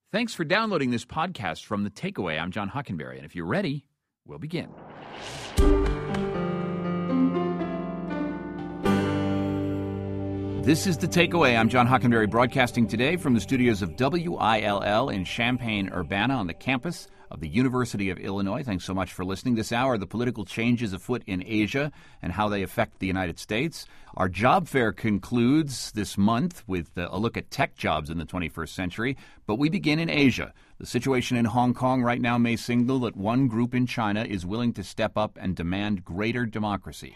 Thanks for downloading this podcast from The Takeaway. I'm John Hockenberry, and if you're ready, we'll begin. This is The Takeaway. I'm John Hockenberry, broadcasting today from the studios of WILL in Champaign-Urbana on the campus of the University of Illinois. Thanks so much for listening. This hour, the political changes afoot in Asia and how they affect the United States. Our job fair concludes this month with a look at tech jobs in the 21st century, but we begin in Asia. The situation in Hong Kong right now may signal that one group in China is willing to step up and demand greater democracy.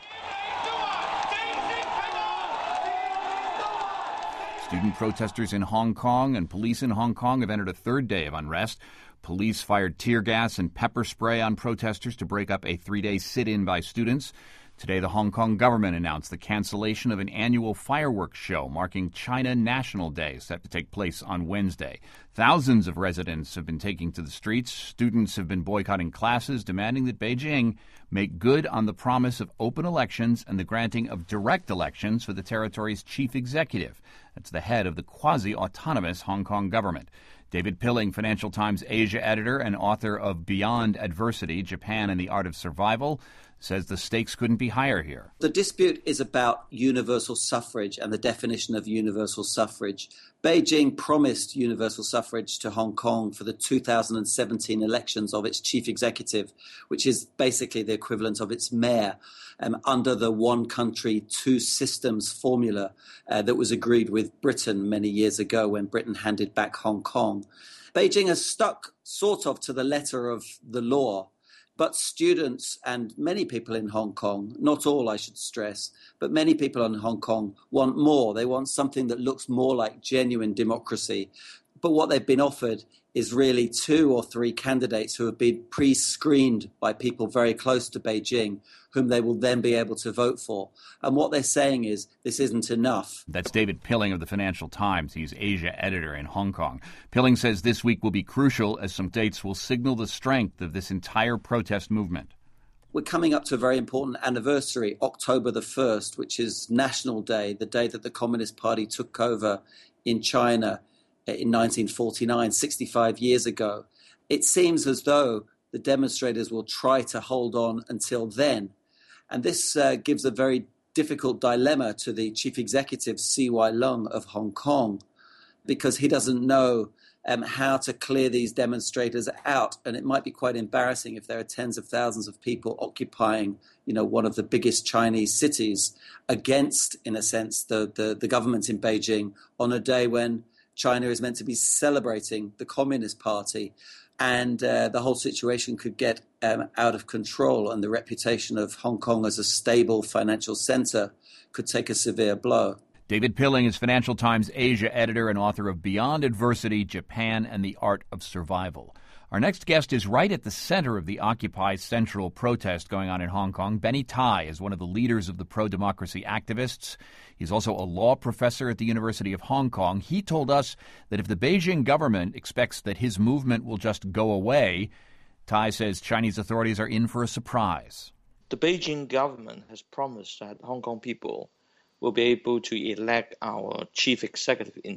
Student protesters in Hong Kong and police in Hong Kong have entered a third day of unrest. Police fired tear gas and pepper spray on protesters to break up a three-day sit-in by students. Today, the Hong Kong government announced the cancellation of an annual fireworks show marking China National Day, set to take place on Wednesday. Thousands of residents have been taking to the streets. Students have been boycotting classes, demanding that Beijing make good on the promise of open elections and the granting of direct elections for the territory's chief executive. That's the head of the quasi-autonomous Hong Kong government. David Pilling, Financial Times Asia editor and author of Beyond Adversity, Japan and the Art of Survival, says the stakes couldn't be higher here. The dispute is about universal suffrage and the definition of universal suffrage. Beijing promised universal suffrage to Hong Kong for the 2017 elections of its chief executive, which is basically the equivalent of its mayor, under the one country, two systems formula that was agreed with Britain many years ago when Britain handed back Hong Kong. Beijing has stuck sort of to the letter of the law. But students and many people in Hong Kong, not all I should stress, but many people in Hong Kong want more. They want something that looks more like genuine democracy. But what they've been offered is really two or three candidates who have been pre-screened by people very close to Beijing, whom they will then be able to vote for. And what they're saying is this isn't enough. That's David Pilling of the Financial Times. He's Asia editor in Hong Kong. Pilling says this week will be crucial as some dates will signal the strength of this entire protest movement. We're coming up to a very important anniversary, October the 1st, which is National Day, the day that the Communist Party took over in China in 1949, 65 years ago. It seems as though the demonstrators will try to hold on until then. And this gives a very difficult dilemma to the chief executive, CY Leung of Hong Kong, because he doesn't know how to clear these demonstrators out. And it might be quite embarrassing if there are tens of thousands of people occupying, one of the biggest Chinese cities against, in a sense, the government in Beijing on a day when China is meant to be celebrating the Communist Party. And the whole situation could get out of control, and the reputation of Hong Kong as a stable financial center could take a severe blow. David Pilling is Financial Times Asia editor and author of Beyond Adversity, Japan and the Art of Survival. Our next guest is right at the center of the Occupy Central protest going on in Hong Kong. Benny Tai is one of the leaders of the pro-democracy activists. He's also a law professor at the University of Hong Kong. He told us that if the Beijing government expects that his movement will just go away, Tai says Chinese authorities are in for a surprise. The Beijing government has promised that Hong Kong people will be able to elect our chief executive in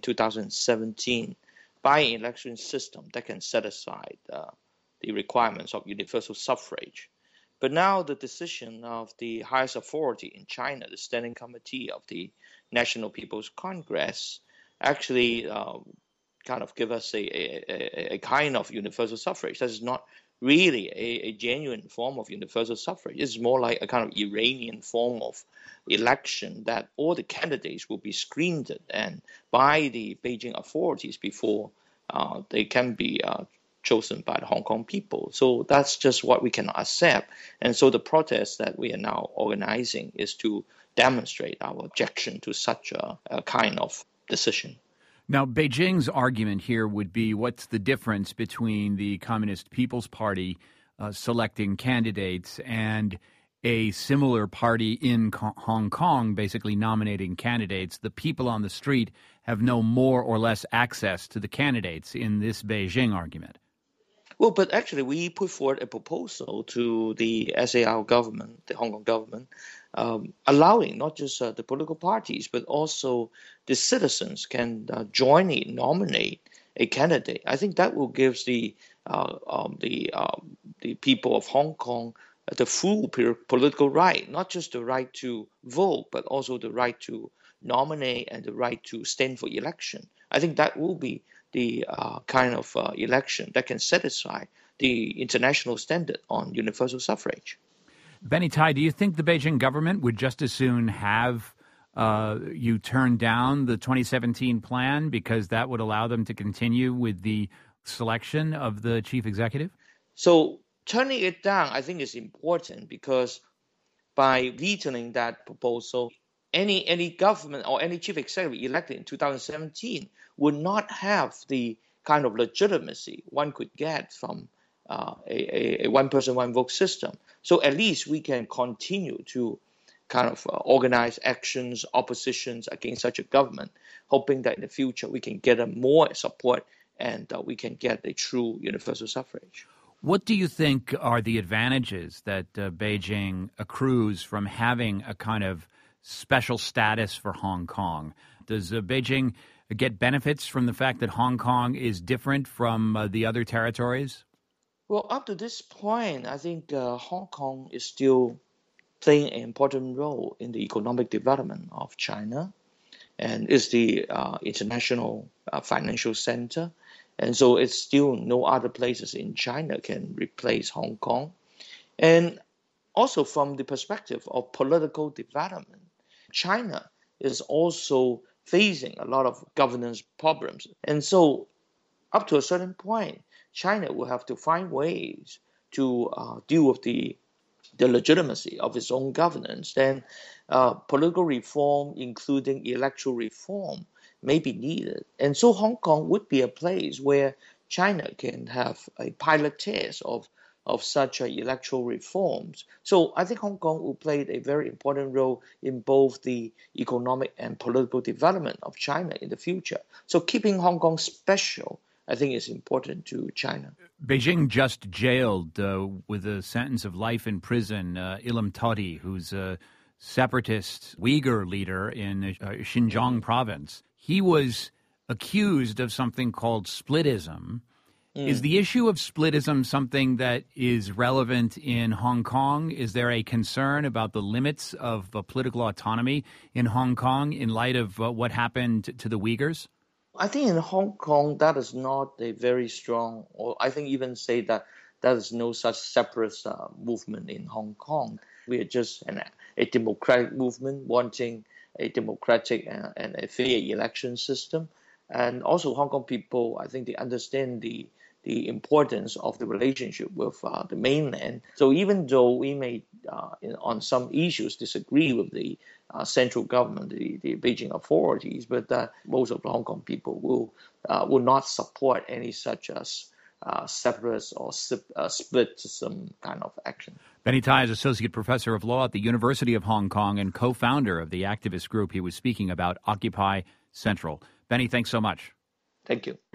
2017 by an election system that can set aside the requirements of universal suffrage. But now the decision of the highest authority in China, the Standing Committee of the National People's Congress, actually kind of give us a kind of universal suffrage. That is not really a genuine form of universal suffrage. It's more like a kind of Iranian form of election that all the candidates will be screened and by the Beijing authorities before they can be chosen by the Hong Kong people. So that's just what we cannot accept. And so the protest that we are now organizing is to demonstrate our objection to such a kind of decision. Now, Beijing's argument here would be, what's the difference between the Communist People's Party selecting candidates and a similar party in Hong Kong basically nominating candidates? The people on the street have no more or less access to the candidates in this Beijing argument. Well, but actually we put forward a proposal to the SAR government, the Hong Kong government, allowing not just the political parties, but also the citizens can jointly nominate a candidate. I think that will give the people of Hong Kong the full political right, not just the right to vote, but also the right to nominate and the right to stand for election. I think that will be the kind of election that can satisfy the international standard on universal suffrage. Benny Tai, do you think the Beijing government would just as soon have you turn down the 2017 plan because that would allow them to continue with the selection of the chief executive? So turning it down, I think, is important because by vetoing that proposal, any government or any chief executive elected in 2017 would not have the kind of legitimacy one could get from a one-person, one-vote system. So at least we can continue to kind of organize actions, oppositions against such a government, hoping that in the future we can get more support and we can get a true universal suffrage. What do you think are the advantages that Beijing accrues from having a kind of special status for Hong Kong? Does Beijing get benefits from the fact that Hong Kong is different from the other territories? Well, up to this point, I think Hong Kong is still playing an important role in the economic development of China and is the international financial center. And so it's still no other places in China can replace Hong Kong. And also from the perspective of political development, China is also facing a lot of governance problems. And so up to a certain point, China will have to find ways to deal with the legitimacy of its own governance. Then political reform, including electoral reform, may be needed. And so Hong Kong would be a place where China can have a pilot test of such electoral reforms. So I think Hong Kong will play a very important role in both the economic and political development of China in the future. So keeping Hong Kong special, I think, is important to China. Beijing just jailed with a sentence of life in prison Ilham Tohti, who's a separatist Uyghur leader in Xinjiang province. He was accused of something called splitism. Is the issue of splitism something that is relevant in Hong Kong? Is there a concern about the limits of political autonomy in Hong Kong in light of what happened to the Uyghurs? I think in Hong Kong, that is not a very strong, or I think even say that there is no such separatist movement in Hong Kong. We are just a democratic movement wanting a democratic and a fair election system. And also Hong Kong people, I think they understand the importance of the relationship with the mainland. So even though we may, on some issues, disagree with the central government, the Beijing authorities, but most of the Hong Kong people will not support any such as separatist or splitism kind of action. Benny Tai is Associate Professor of Law at the University of Hong Kong and co-founder of the activist group he was speaking about, Occupy Central. Benny, thanks so much. Thank you.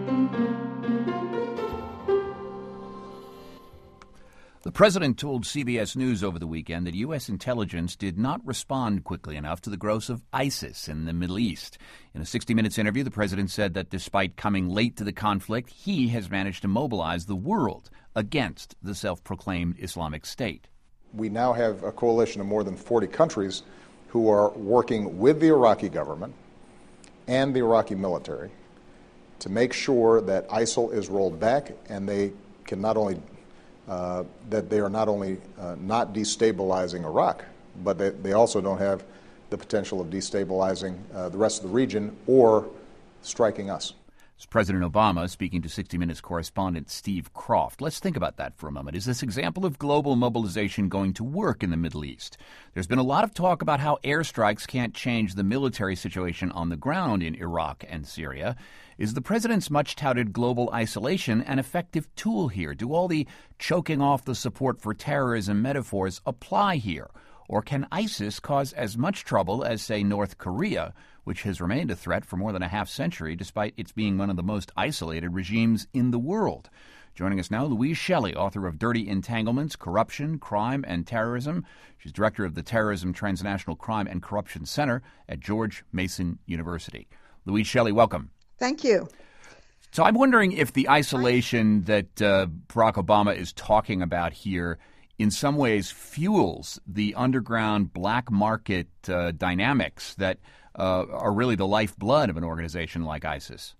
The president told CBS News over the weekend that U.S. intelligence did not respond quickly enough to the growth of ISIS in the Middle East. In a 60 Minutes interview, the president said that despite coming late to the conflict, he has managed to mobilize the world against the self-proclaimed Islamic State. We now have a coalition of more than 40 countries who are working with the Iraqi government and the Iraqi military to make sure that ISIL is rolled back and they can not only that they are not only not destabilizing Iraq, but they also don't have the potential of destabilizing the rest of the region or striking us. It's President Obama speaking to 60 Minutes correspondent Steve Croft. Let's think about that for a moment. Is this example of global mobilization going to work in the Middle East? There's been a lot of talk about how airstrikes can't change the military situation on the ground in Iraq and Syria. Is the president's much-touted global isolation an effective tool here? Do all the choking off the support for terrorism metaphors apply here? Or can ISIS cause as much trouble as, say, North Korea, which has remained a threat for more than a half-century despite its being one of the most isolated regimes in the world? Joining us now, Louise Shelley, author of Dirty Entanglements, Corruption, Crime, and Terrorism. She's director of the Terrorism Transnational Crime and Corruption Center at George Mason University. Louise Shelley, welcome. Thank you. So I'm wondering if the isolation that Barack Obama is talking about here in some ways fuels the underground black market dynamics that are really the lifeblood of an organization like ISIS.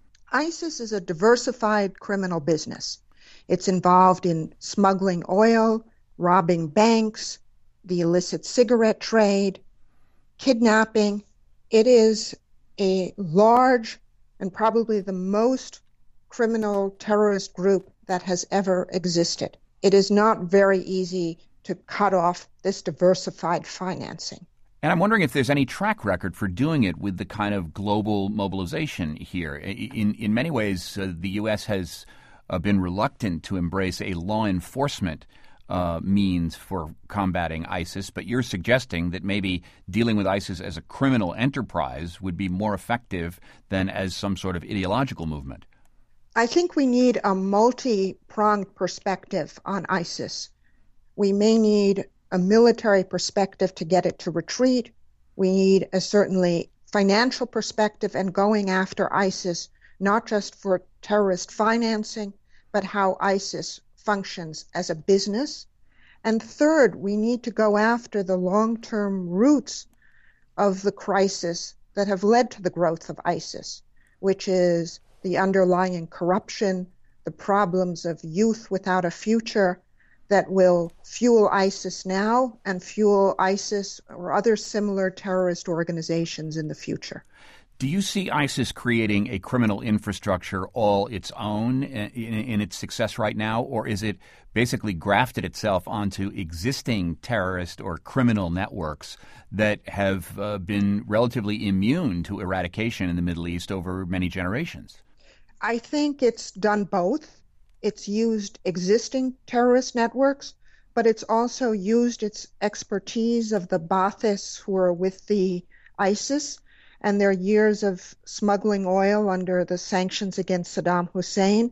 ISIS is a diversified criminal business. It's involved in smuggling oil, robbing banks, the illicit cigarette trade, kidnapping. It is a large and probably the most criminal terrorist group that has ever existed. It is not very easy to cut off this diversified financing. And I'm wondering if there's any track record for doing it with the kind of global mobilization here. In many ways, the U.S. has been reluctant to embrace a law enforcement means for combating ISIS, but you're suggesting that maybe dealing with ISIS as a criminal enterprise would be more effective than as some sort of ideological movement. I think we need a multi-pronged perspective on ISIS. We may need a military perspective to get it to retreat. We need a certainly financial perspective and going after ISIS, not just for terrorist financing, but how ISIS functions as a business. And third, we need to go after the long-term roots of the crisis that have led to the growth of ISIS, which is the underlying corruption, the problems of youth without a future that will fuel ISIS now and fuel ISIS or other similar terrorist organizations in the future. Do you see ISIS creating a criminal infrastructure all its own in its success right now, or is it basically grafted itself onto existing terrorist or criminal networks that have been relatively immune to eradication in the Middle East over many generations? I think it's done both. It's used existing terrorist networks, but it's also used its expertise of the Baathists who are with the ISIS and their years of smuggling oil under the sanctions against Saddam Hussein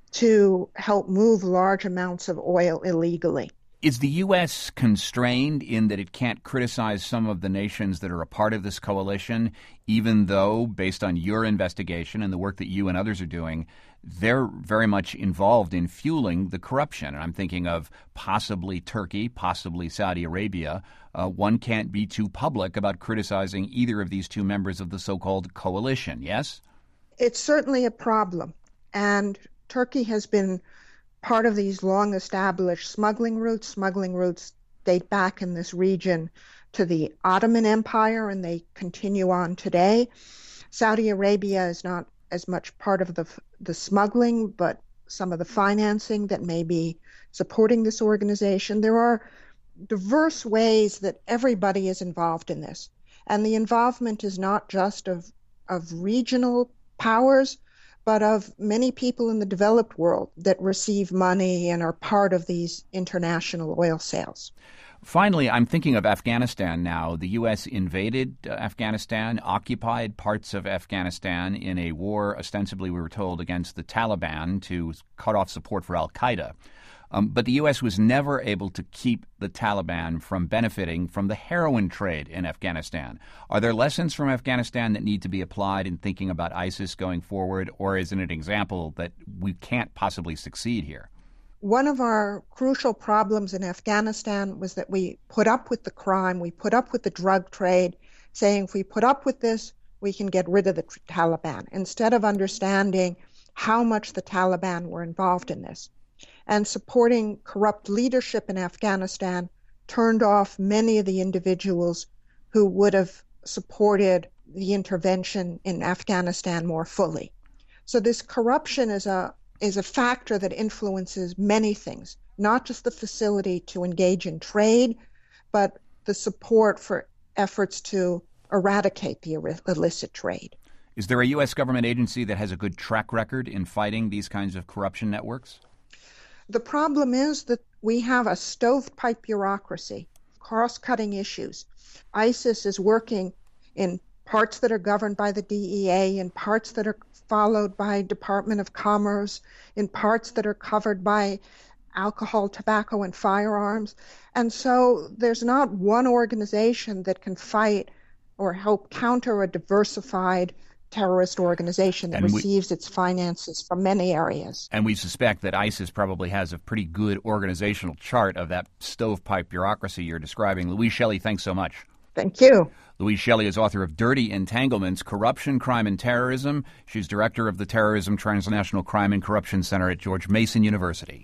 to help move large amounts of oil illegally. Is the U.S. constrained in that it can't criticize some of the nations that are a part of this coalition, even though, based on your investigation and the work that you and others are doing, they're very much involved in fueling the corruption? And I'm thinking of possibly Turkey, possibly Saudi Arabia. One can't be too public about criticizing either of these two members of the so-called coalition, yes? It's certainly a problem. And Turkey has been part of these long-established smuggling routes. Smuggling routes date back in this region to the Ottoman Empire, and they continue on today. Saudi Arabia is not as much part of the smuggling, but some of the financing that may be supporting this organization. There are diverse ways that everybody is involved in this. And the involvement is not just of regional powers, but of many people in the developed world that receive money and are part of these international oil sales. Finally, I'm thinking of Afghanistan now. The U.S. invaded Afghanistan, occupied parts of Afghanistan in a war, ostensibly, we were told, against the Taliban to cut off support for al-Qaeda. But the U.S. was never able to keep the Taliban from benefiting from the heroin trade in Afghanistan. Are there lessons from Afghanistan that need to be applied in thinking about ISIS going forward, or is it an example that we can't possibly succeed here? One of our crucial problems in Afghanistan was that we put up with the crime, we put up with the drug trade, saying if we put up with this, we can get rid of the Taliban, instead of understanding how much the Taliban were involved in this. And supporting corrupt leadership in Afghanistan turned off many of the individuals who would have supported the intervention in Afghanistan more fully. So this corruption is a factor that influences many things, not just the facility to engage in trade, but the support for efforts to eradicate the illicit trade. Is there a U.S. government agency that has a good track record in fighting these kinds of corruption networks? The problem is that we have a stovepipe bureaucracy, cross-cutting issues. ISIS is working in parts that are governed by the DEA, in parts that are followed by Department of Commerce, in parts that are covered by alcohol, tobacco, and firearms. And so there's not one organization that can fight or help counter a diversified terrorist organization that receives its finances from many areas. And we suspect that ISIS probably has a pretty good organizational chart of that stovepipe bureaucracy you're describing. Louise Shelley, thanks so much. Thank you. Louise Shelley is author of Dirty Entanglements, Corruption, Crime, and Terrorism. She's director of the Terrorism, Transnational Crime, and Corruption Center at George Mason University.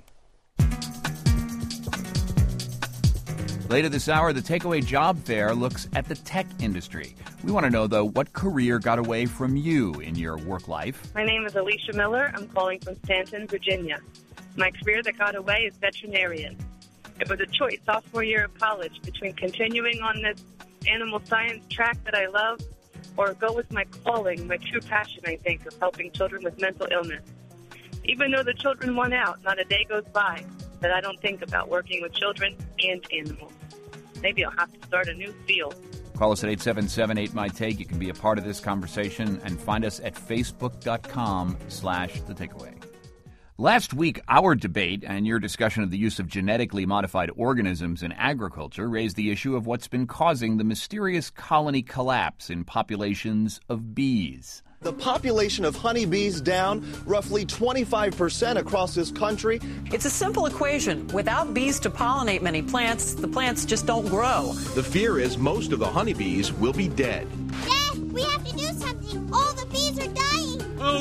Later this hour, the Takeaway Job Fair looks at the tech industry. We want to know, though, what career got away from you in your work life? My name is Alicia Miller. I'm calling from Stanton, Virginia. My career that got away is veterinarian. It was a choice sophomore year of college between continuing on this animal science track that I love or go with my calling, my true passion, I think, of helping children with mental illness. Even though the children won out, not a day goes by that I don't think about working with children and animals. Maybe I'll have to start a new field. Call us at 877-8MY-TAKE. You can be a part of this conversation and find us at facebook.com/thetakeaway. Last week, our debate and your discussion of the use of genetically modified organisms in agriculture raised the issue of what's been causing the mysterious colony collapse in populations of bees. The population of honeybees down roughly 25% across this country. It's a simple equation. Without bees to pollinate many plants, the plants just don't grow. The fear is most of the honeybees will be dead. Dad, we have to do something. All the bees are dying. Oh,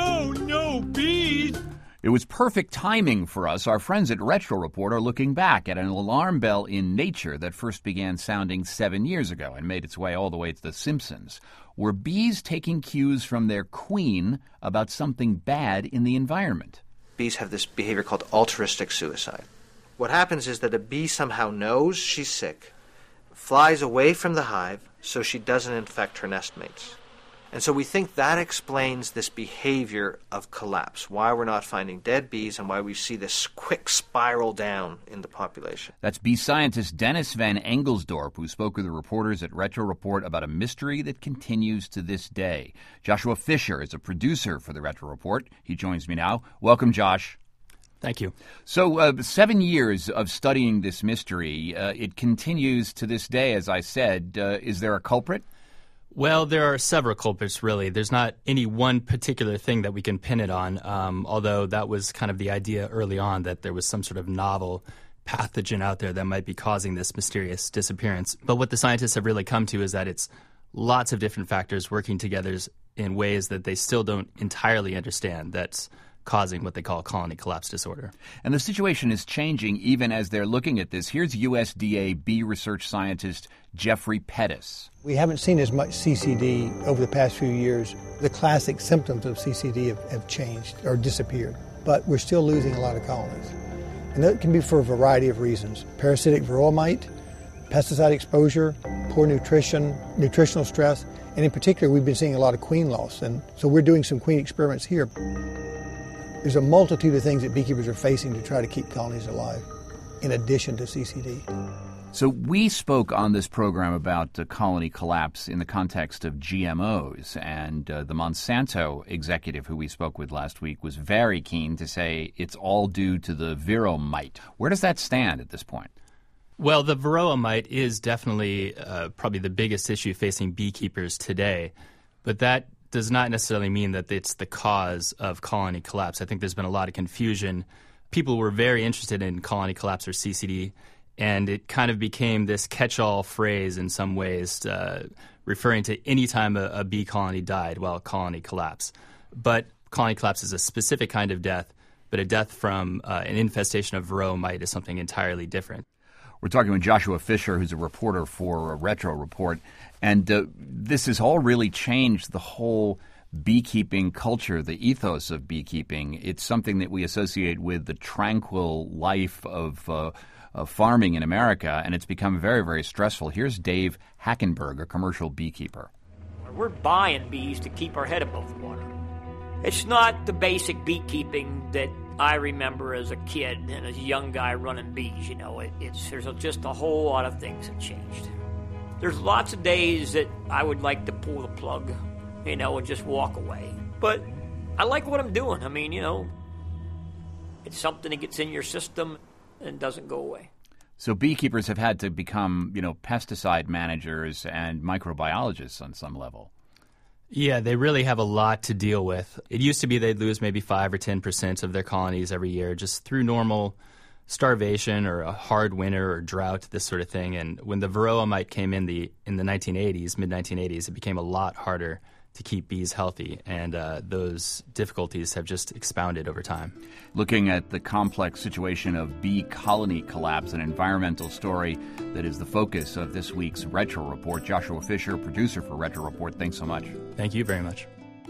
no bees. It was perfect timing for us. Our friends at Retro Report are looking back at an alarm bell in nature that first began sounding 7 years ago and made its way all the way to The Simpsons. Were bees taking cues from their queen about something bad in the environment? Bees have this behavior called altruistic suicide. What happens is that a bee somehow knows she's sick, flies away from the hive so she doesn't infect her nestmates. And so we think that explains this behavior of collapse, why we're not finding dead bees and why we see this quick spiral down in the population. That's bee scientist Dennis Van Engelsdorp, who spoke with the reporters at Retro Report about a mystery that continues to this day. Joshua Fisher is a producer for the Retro Report. He joins me now. Welcome, Josh. Thank you. So 7 years of studying this mystery. It continues to this day, as I said. Is there a culprit? Well, there are several culprits, really. There's not any one particular thing that we can pin it on, although that was kind of the idea early on, that there was some sort of novel pathogen out there that might be causing this mysterious disappearance. But what the scientists have really come to is that it's lots of different factors working together in ways that they still don't entirely understand that's causing what they call colony collapse disorder. And the situation is changing even as they're looking at this. Here's USDA bee research scientist Jeffrey Pettis. We haven't seen as much CCD over the past few years. The classic symptoms of CCD have changed or disappeared, but we're still losing a lot of colonies. And that can be for a variety of reasons. Parasitic varroa mite, pesticide exposure, poor nutrition, nutritional stress, and in particular we've been seeing a lot of queen loss. And so we're doing some queen experiments here. There's a multitude of things that beekeepers are facing to try to keep colonies alive, in addition to CCD. So we spoke on this program about colony collapse in the context of GMOs, and the Monsanto executive who we spoke with last week was very keen to say it's all due to the varroa mite. Where does that stand at this point? Well, the varroa mite is definitely probably the biggest issue facing beekeepers today, but that does not necessarily mean that it's the cause of colony collapse. I think there's been a lot of confusion. People were very interested in colony collapse or CCD, and it kind of became this catch-all phrase in some ways, referring to any time a bee colony died, well, colony collapse. But colony collapse is a specific kind of death, but a death from an infestation of varroa mite is something entirely different. We're talking with Joshua Fisher, who's a reporter for Retro Report, and this has all really changed the whole beekeeping culture, the ethos of beekeeping. It's something that we associate with the tranquil life of farming in America, and it's become very, very stressful. Here's Dave Hackenberg, a commercial beekeeper. We're buying bees to keep our head above water. It's not the basic beekeeping that I remember as a kid and as a young guy running bees. You know, there's just a whole lot of things that changed. There's lots of days that I would like to pull the plug, you know, and just walk away. But I like what I'm doing. I mean, you know, it's something that gets in your system and doesn't go away. So beekeepers have had to become, pesticide managers and microbiologists on some level. Yeah, they really have a lot to deal with. It used to be they'd lose maybe 5 or 10% of their colonies every year just through normal starvation or a hard winter or drought, this sort of thing. And when the Varroa mite came in the 1980s, mid-1980s, it became a lot harder to keep bees healthy, and those difficulties have just expounded over time. Looking at the complex situation of bee colony collapse, an environmental story that is the focus of this week's Retro Report. Joshua Fisher, producer for Retro Report, thanks so much. Thank you very much.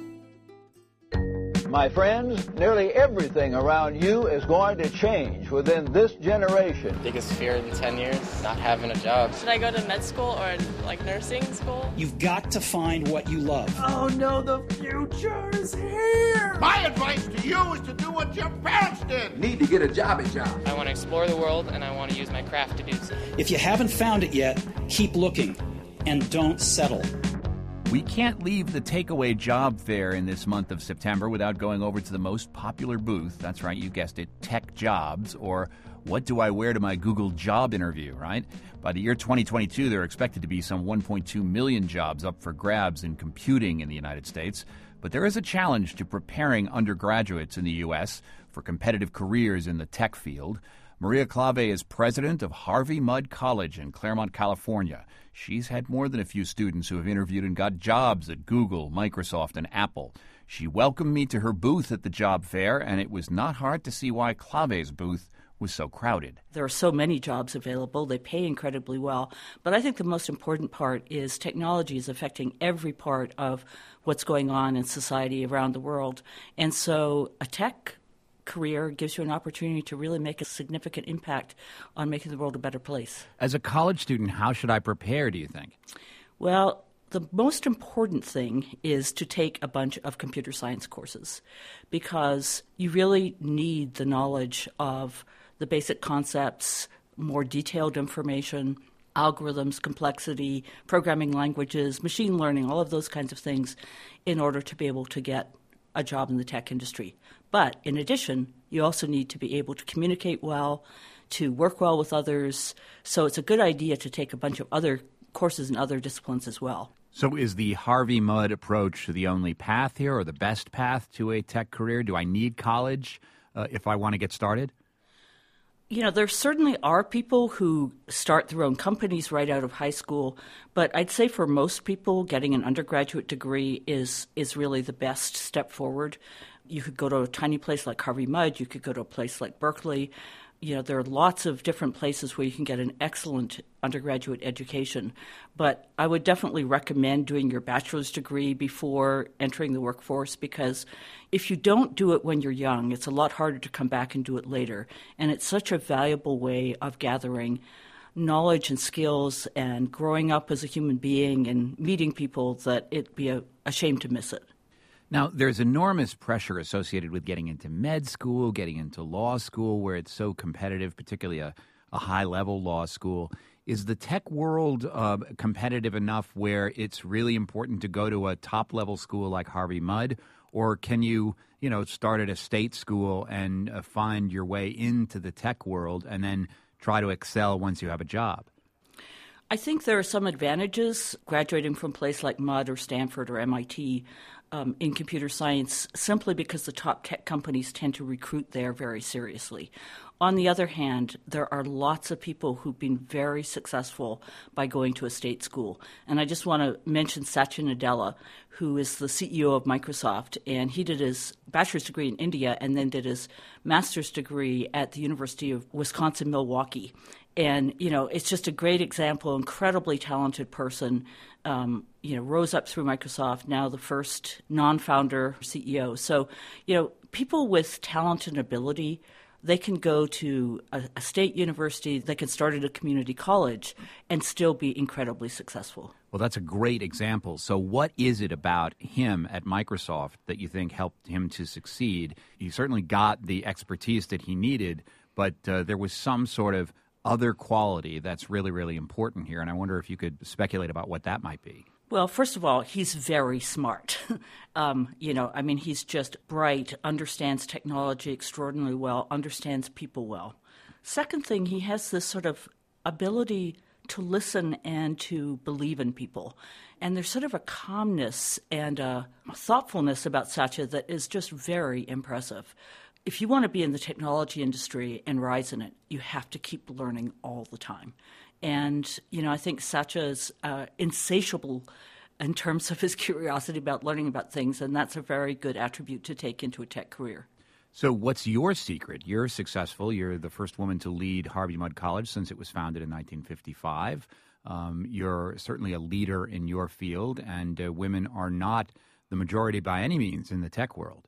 My friends, nearly everything around you is going to change within this generation. Biggest fear in 10 years, not having a job. Should I go to med school or like nursing school? You've got to find what you love. Oh no, the future is here! My advice to you is to do what your parents did. Need to get a job. I want to explore the world and I want to use my craft to do so. If you haven't found it yet, keep looking and don't settle. We can't leave the takeaway job fair in this month of September without going over to the most popular booth. That's right, you guessed it, Tech Jobs, or what do I wear to my Google job interview, right? By the year 2022, there are expected to be some 1.2 million jobs up for grabs in computing in the United States. But there is a challenge to preparing undergraduates in the U.S. for competitive careers in the tech field. Maria Klawe is president of Harvey Mudd College in Claremont, California. She's had more than a few students who have interviewed and got jobs at Google, Microsoft, and Apple. She welcomed me to her booth at the job fair, and it was not hard to see why Klawe's booth was so crowded. There are so many jobs available. They pay incredibly well. But I think the most important part is technology is affecting every part of what's going on in society around the world. And so a tech career gives you an opportunity to really make a significant impact on making the world a better place. As a college student, how should I prepare, do you think? Well, the most important thing is to take a bunch of computer science courses because you really need the knowledge of the basic concepts, more detailed information, algorithms, complexity, programming languages, machine learning, all of those kinds of things in order to be able to get a job in the tech industry. But in addition, you also need to be able to communicate well, to work well with others. So it's a good idea to take a bunch of other courses in other disciplines as well. So is the Harvey Mudd approach the only path here or the best path to a tech career? Do I need college if I want to get started? You know, there certainly are people who start their own companies right out of high school, but I'd say for most people, getting an undergraduate degree is really the best step forward. You could go to a tiny place like Harvey Mudd. You could go to a place like Berkeley. You know, there are lots of different places where you can get an excellent undergraduate education. But I would definitely recommend doing your bachelor's degree before entering the workforce because if you don't do it when you're young, it's a lot harder to come back and do it later. And it's such a valuable way of gathering knowledge and skills and growing up as a human being and meeting people that it'd be a shame to miss it. Now, there's enormous pressure associated with getting into med school, getting into law school, where it's so competitive, particularly a high-level law school. Is the tech world competitive enough where it's really important to go to a top-level school like Harvey Mudd, or can you start at a state school and find your way into the tech world and then try to excel once you have a job? I think there are some advantages graduating from a place like Mudd or Stanford or MIT in computer science simply because the top tech companies tend to recruit there very seriously. On the other hand, there are lots of people who've been very successful by going to a state school. And I just want to mention Satya Nadella, who is the CEO of Microsoft, and he did his bachelor's degree in India and then did his master's degree at the University of Wisconsin-Milwaukee. And, it's just a great example, incredibly talented person, rose up through Microsoft, now the first non-founder CEO. So, people with talent and ability, they can go to a state university, they can start at a community college and still be incredibly successful. Well, that's a great example. So what is it about him at Microsoft that you think helped him to succeed? He certainly got the expertise that he needed, but there was some sort of other quality that's really, really important here. And I wonder if you could speculate about what that might be. Well, first of all, he's very smart. He's just bright, understands technology extraordinarily well, understands people well. Second thing, he has this sort of ability to listen and to believe in people. And there's sort of a calmness and a thoughtfulness about Satya that is just very impressive. If you want to be in the technology industry and rise in it, you have to keep learning all the time. And, I think Satya is insatiable in terms of his curiosity about learning about things, and that's a very good attribute to take into a tech career. So what's your secret? You're successful. You're the first woman to lead Harvey Mudd College since it was founded in 1955. You're certainly a leader in your field, and women are not the majority by any means in the tech world.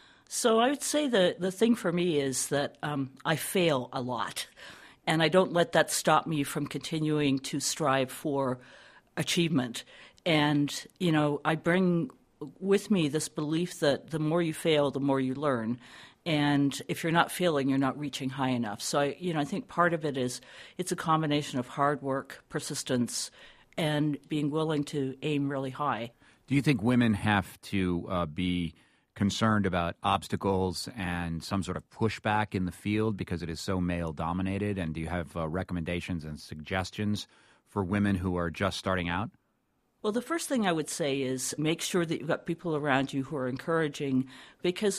So I would say the thing for me is that I fail a lot, and I don't let that stop me from continuing to strive for achievement. And, I bring with me this belief that the more you fail, the more you learn. And if you're not failing, you're not reaching high enough. So, I think part of it is it's a combination of hard work, persistence, and being willing to aim really high. Do you think women have to be concerned about obstacles and some sort of pushback in the field because it is so male-dominated? And do you have recommendations and suggestions for women who are just starting out? Well, the first thing I would say is make sure that you've got people around you who are encouraging, because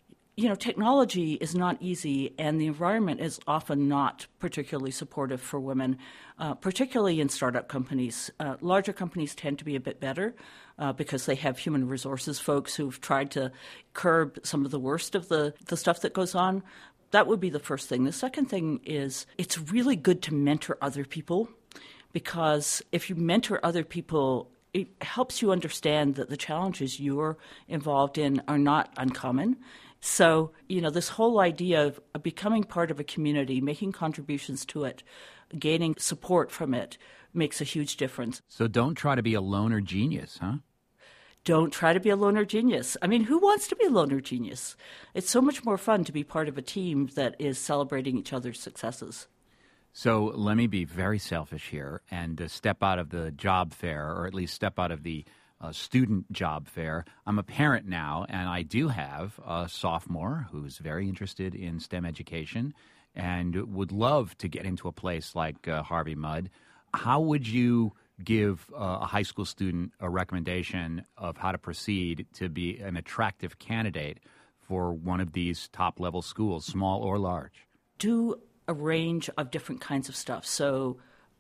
technology is not easy, and the environment is often not particularly supportive for women, particularly in startup companies. Larger companies tend to be a bit better because they have human resources folks who've tried to curb some of the worst of the stuff that goes on. That would be the first thing. The second thing is it's really good to mentor other people, because if you mentor other people, it helps you understand that the challenges you're involved in are not uncommon. So, this whole idea of becoming part of a community, making contributions to it, gaining support from it makes a huge difference. So don't try to be a loner genius, huh? Don't try to be a loner genius. I mean, who wants to be a loner genius? It's so much more fun to be part of a team that is celebrating each other's successes. So let me be very selfish here and step out of the job fair, or at least step out of the student job fair. I'm a parent now, and I do have a sophomore who's very interested in STEM education and would love to get into a place like Harvey Mudd. How would you give a high school student a recommendation of how to proceed to be an attractive candidate for one of these top-level schools, small or large? Do a range of different kinds of stuff. So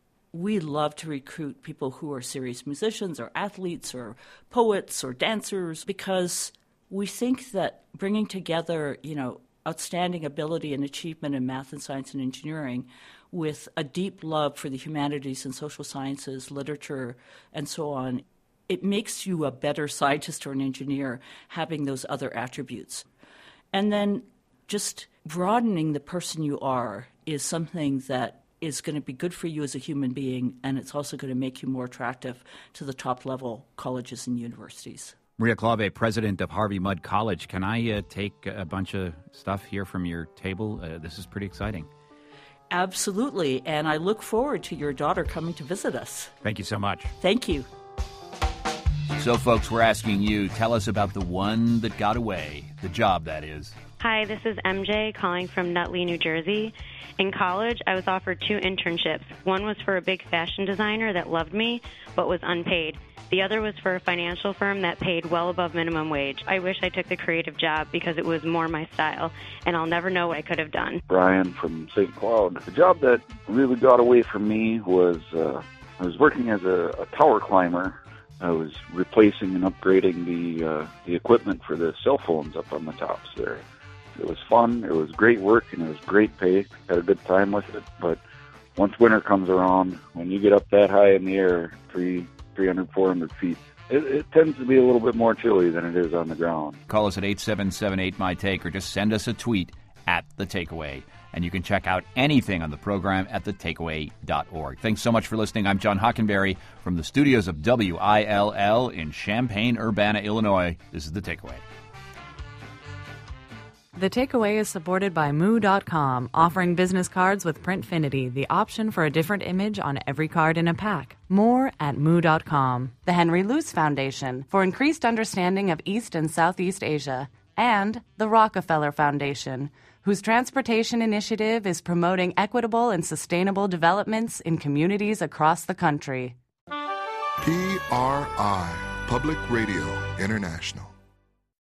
we love to recruit people who are serious musicians or athletes or poets or dancers, because we think that bringing together, outstanding ability and achievement in math and science and engineering with a deep love for the humanities and social sciences, literature, and so on, it makes you a better scientist or an engineer having those other attributes. And then just broadening the person you are is something that is going to be good for you as a human being, and it's also going to make you more attractive to the top-level colleges and universities. Maria Klawe, president of Harvey Mudd College. Can I take a bunch of stuff here from your table? This is pretty exciting. Absolutely, and I look forward to your daughter coming to visit us. Thank you so much. Thank you. So, folks, we're asking you, tell us about the one that got away, the job, that is. Hi, this is MJ calling from Nutley, New Jersey. In college, I was offered 2 internships. One was for a big fashion designer that loved me, but was unpaid. The other was for a financial firm that paid well above minimum wage. I wish I took the creative job because it was more my style, and I'll never know what I could have done. Brian from St. Cloud. The job that really got away from me was I was working as a tower climber. I was replacing and upgrading the equipment for the cell phones up on the tops there. It was fun, it was great work, and it was great pay. Had a good time with it, but once winter comes around, when you get up that high in the air, 300, 400 feet, it tends to be a little bit more chilly than it is on the ground. Call us at 877-8MY-TAKE or just send us a tweet at The Takeaway. And you can check out anything on the program at thetakeaway.org. Thanks so much for listening. I'm John Hockenberry from the studios of WILL in Champaign-Urbana, Illinois. This is The Takeaway. The Takeaway is supported by Moo.com, offering business cards with Printfinity, the option for a different image on every card in a pack. More at Moo.com. The Henry Luce Foundation, for increased understanding of East and Southeast Asia. and the Rockefeller Foundation, whose transportation initiative is promoting equitable and sustainable developments in communities across the country. PRI, Public Radio International.